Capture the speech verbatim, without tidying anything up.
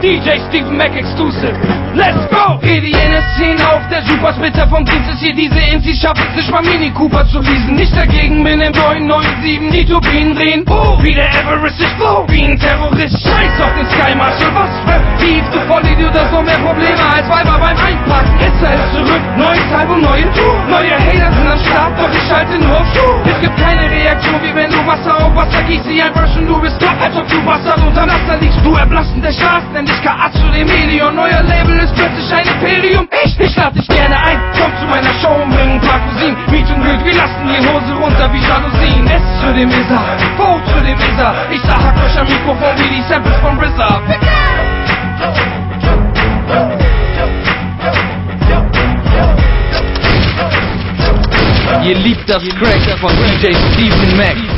D J Steven Mac Exclusive. Let's go! Geh die in der Szene auf, der Supersplitter vom Dienst ist hier. Diese M Cs schaffen es nicht mal Mini Cooper zu leasen. Nicht dagegen bin im neun neun sieben die Turbinen drehen. Oh, wie der Everest, ich flow wie ein Terrorist. Scheiß auf den Sky Marshal, was Rap Beef, du Vollidiot, das noch mehr Probleme als Weiber beim Einpacken. Issa ist zurück, neues Album, neue Tour. Neue Hater sind am Start, doch ich schalte nur auf Schuh. Es gibt keine Reaktion, wie wenn du Wasser auf Wasser gießt. Sie ein Rush und du bist top, als ob du Wasser unter Wasser liegst. Du erblassen der Schlaf, nenn dich K A zu dem Helion. Neuer Label ist plötzlich ein Imperium. Ich, ich lad dich gerne ein, komm zu meiner Show und bring ein paar Cousinen. Miet und Glück, wir lassen die Hose runter wie Jalousien. S zu dem Isar, V zu dem Isar. Ich sag, hack euch am Mikrofon wie die Samples von R Z A. Ihr liebt das Crack von D J Steven Mac.